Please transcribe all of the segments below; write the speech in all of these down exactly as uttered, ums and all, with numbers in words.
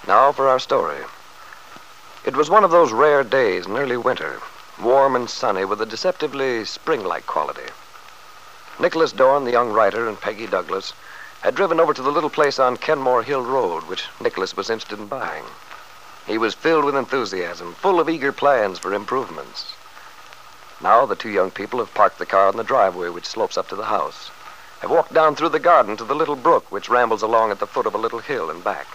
Now for our story. It was one of those rare days in early winter, warm and sunny with a deceptively spring-like quality. Nicholas Dorn, the young writer, and Peggy Douglas had driven over to the little place on Kenmore Hill Road, which Nicholas was interested in buying. He was filled with enthusiasm, full of eager plans for improvements. Now the two young people have parked the car on the driveway which slopes up to the house, have walked down through the garden to the little brook which rambles along at the foot of a little hill and back.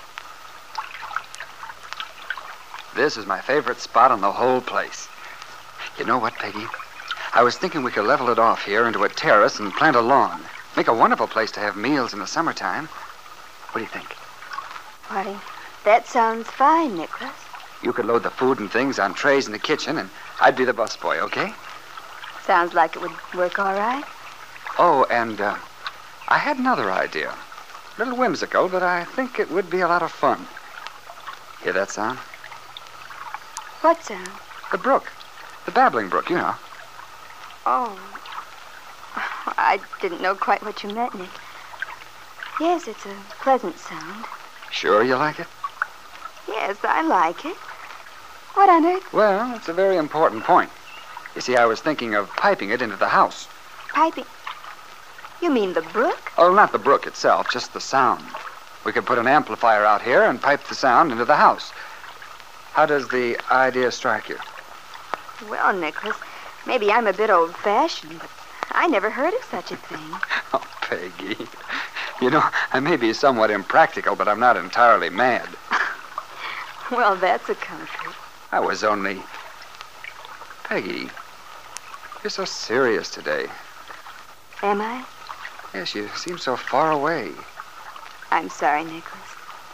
This is my favorite spot on the whole place. You know what, Peggy? I was thinking we could level it off here into a terrace and plant a lawn. Make a wonderful place to have meals in the summertime. What do you think? Why, that sounds fine, Nicholas. You could load the food and things on trays in the kitchen, and I'd be the busboy, okay? Sounds like it would work all right. Oh, and uh, I had another idea. A little whimsical, but I think it would be a lot of fun. Hear that sound? What sound? The brook. The babbling brook, you know. Oh. I didn't know quite what you meant, Nick. Yes, it's a pleasant sound. Sure you like it? Yes, I like it. What on earth? Well, it's a very important point. You see, I was thinking of piping it into the house. Piping? You mean the brook? Oh, not the brook itself, just the sound. We could put an amplifier out here and pipe the sound into the house. How does the idea strike you? Well, Nicholas, maybe I'm a bit old-fashioned, but I never heard of such a thing. Oh, Peggy. You know, I may be somewhat impractical, but I'm not entirely mad. Well, that's a comfort. I was only... Peggy, you're so serious today. Am I? Yes, you seem so far away. I'm sorry, Nicholas.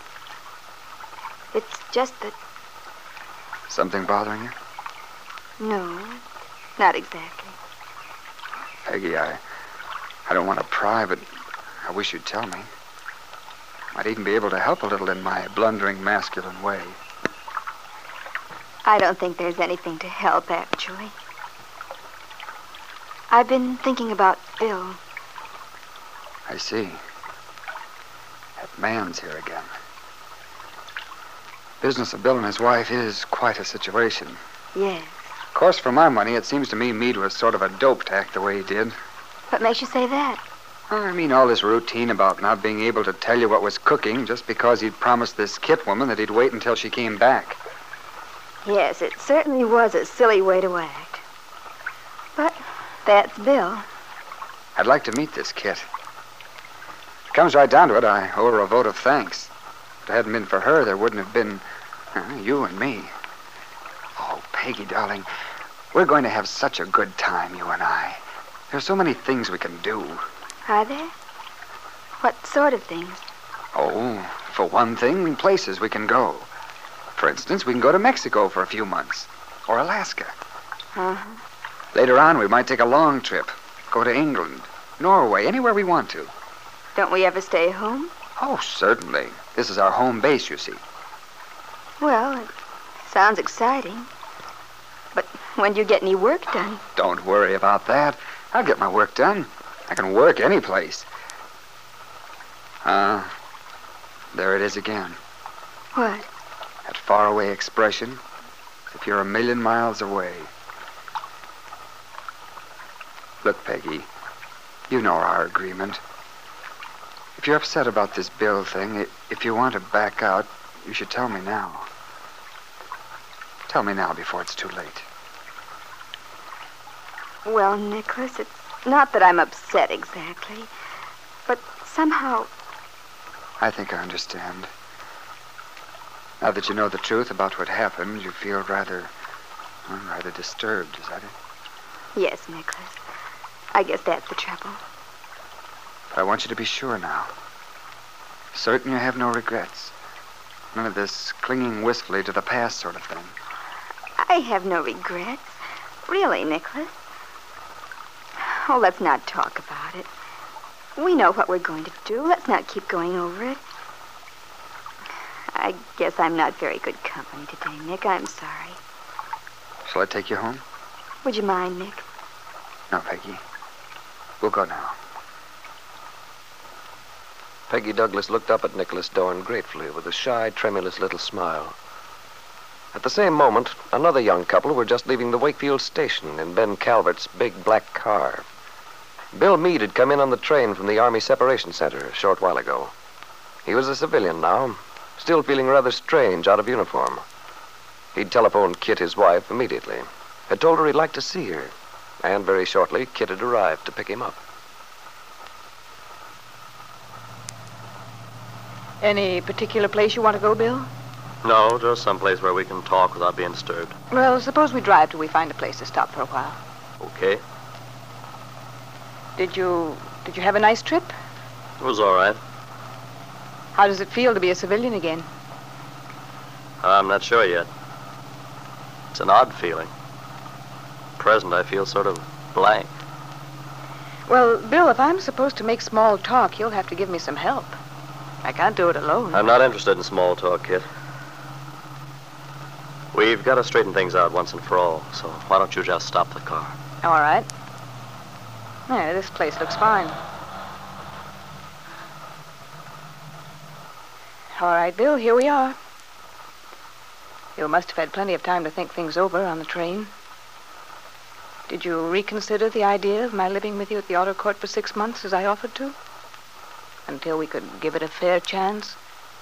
It's just that... Something bothering you? No, not exactly. Peggy, I... I don't want to pry, but I wish you'd tell me. Might even be able to help a little in my blundering masculine way. I don't think there's anything to help, actually. I've been thinking about Bill. I see. That man's here again. Business of Bill and his wife is quite a situation. Yes. Of course, for my money, it seems to me Meade was sort of a dope to act the way he did. What makes you say that? Well, I mean, all this routine about not being able to tell you what was cooking just because he'd promised this Kit woman that he'd wait until she came back. Yes, it certainly was a silly way to act. But that's Bill. I'd like to meet this Kit. If it comes right down to it, I owe her a vote of thanks. If it hadn't been for her, there wouldn't have been uh, you and me. Oh, Peggy, darling, we're going to have such a good time, you and I. There's so many things we can do. Are there? What sort of things? Oh, for one thing, places we can go. For instance, we can go to Mexico for a few months. Or Alaska. Uh-huh. Later on, we might take a long trip. Go to England, Norway, anywhere we want to. Don't we ever stay home? Oh, certainly. This is our home base, you see. Well, it sounds exciting. But when do you get any work done? Don't worry about that. I'll get my work done. I can work any place. Ah, uh, there it is again. What? That faraway expression, as if you're a million miles away. Look, Peggy, you know our agreement. If you're upset about this Bill thing, if you want to back out, you should tell me now. Tell me now before it's too late. Well, Nicholas, it's not that I'm upset exactly, but somehow... I think I understand. Now that you know the truth about what happened, you feel rather, well, rather disturbed, is that it? Yes, Nicholas. I guess that's the trouble. But I want you to be sure now. Certain you have no regrets. None of this clinging wistfully to the past sort of thing. I have no regrets. Really, Nicholas. Oh, let's not talk about it. We know what we're going to do. Let's not keep going over it. I guess I'm not very good company today, Nick. I'm sorry. Shall I take you home? Would you mind, Nick? No, Peggy. We'll go now. Peggy Douglas looked up at Nicholas Dorn gratefully with a shy, tremulous little smile. At the same moment, another young couple were just leaving the Wakefield station in Ben Calvert's big black car. Bill Meade had come in on the train from the Army Separation Center a short while ago. He was a civilian now, still feeling rather strange out of uniform. He'd telephoned Kit, his wife, immediately, had told her he'd like to see her, and very shortly, Kit had arrived to pick him up. Any particular place you want to go, Bill? No, just someplace where we can talk without being disturbed. Well, suppose we drive till we find a place to stop for a while. Okay. Did you... did you have a nice trip? It was all right. How does it feel to be a civilian again? I'm not sure yet. It's an odd feeling. At present, I feel sort of blank. Well, Bill, if I'm supposed to make small talk, you'll have to give me some help. I can't do it alone. I'm not interested in small talk, Kit. We've got to straighten things out once and for all, so why don't you just stop the car? All right. Yeah, this place looks fine. All right, Bill, here we are. You must have had plenty of time to think things over on the train. Did you reconsider the idea of my living with you at the Auto Court for six months as I offered to? Until we could give it a fair chance?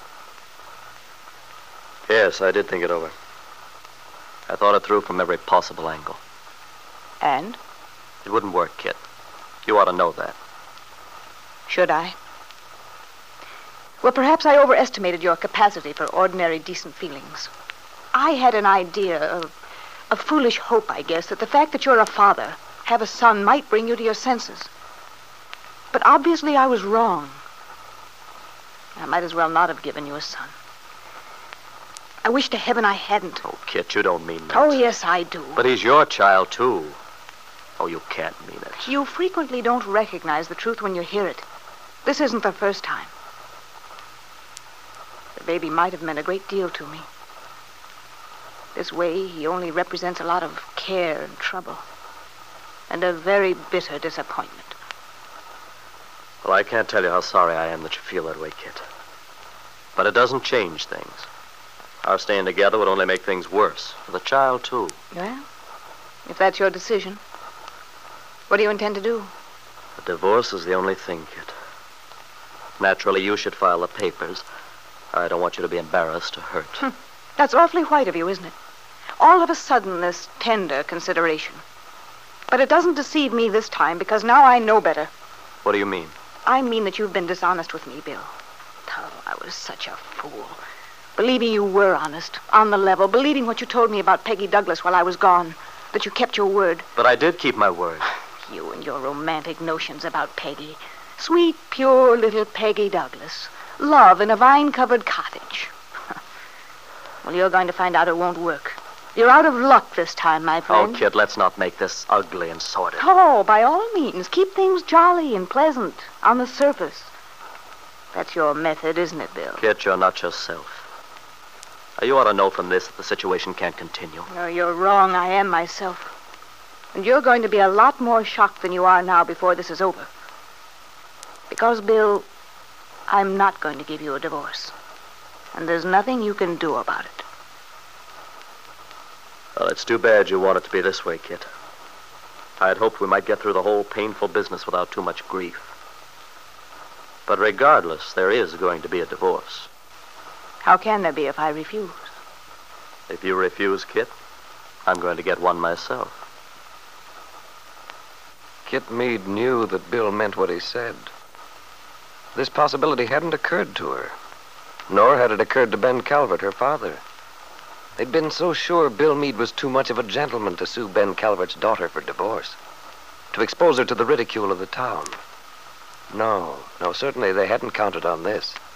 Yes, I did think it over. I thought it through from every possible angle. And? It wouldn't work, Kit. You ought to know that. Should I? Well, perhaps I overestimated your capacity for ordinary decent feelings. I had an idea, of a foolish hope, I guess, that the fact that you're a father, have a son, might bring you to your senses. But obviously I was wrong. I might as well not have given you a son. I wish to heaven I hadn't. Oh, Kit, you don't mean that. Oh, yes, I do. But he's your child, too. Oh, you can't mean it. You frequently don't recognize the truth when you hear it. This isn't the first time. The baby might have meant a great deal to me. This way, he only represents a lot of care and trouble. And a very bitter disappointment. Well, I can't tell you how sorry I am that you feel that way, Kit. But it doesn't change things. Our staying together would only make things worse. For the child, too. Well, if that's your decision, what do you intend to do? A divorce is the only thing, Kit. Naturally, you should file the papers. I don't want you to be embarrassed or hurt. Hm. That's awfully white of you, isn't it? All of a sudden, this tender consideration. But it doesn't deceive me this time, because now I know better. What do you mean? I mean that you've been dishonest with me, Bill. Oh, I was such a fool. Believing you were honest, on the level, believing what you told me about Peggy Douglas while I was gone, that you kept your word. But I did keep my word. You and your romantic notions about Peggy. Sweet, pure little Peggy Douglas. Love in a vine-covered cottage. Well, you're going to find out it won't work. You're out of luck this time, my friend. Oh, Kit, let's not make this ugly and sordid. Oh, by all means, keep things jolly and pleasant on the surface. That's your method, isn't it, Bill? Kit, you're not yourself. Now, you ought to know from this that the situation can't continue. No, you're wrong. I am myself. And you're going to be a lot more shocked than you are now before this is over. Because, Bill, I'm not going to give you a divorce. And there's nothing you can do about it. Well, it's too bad you want it to be this way, Kit. I had hoped we might get through the whole painful business without too much grief. But regardless, there is going to be a divorce. How can there be if I refuse? If you refuse, Kit, I'm going to get one myself. Kit Meade knew that Bill meant what he said. This possibility hadn't occurred to her, nor had it occurred to Ben Calvert, her father. They'd been so sure Bill Meade was too much of a gentleman to sue Ben Calvert's daughter for divorce, to expose her to the ridicule of the town. No, no, certainly they hadn't counted on this.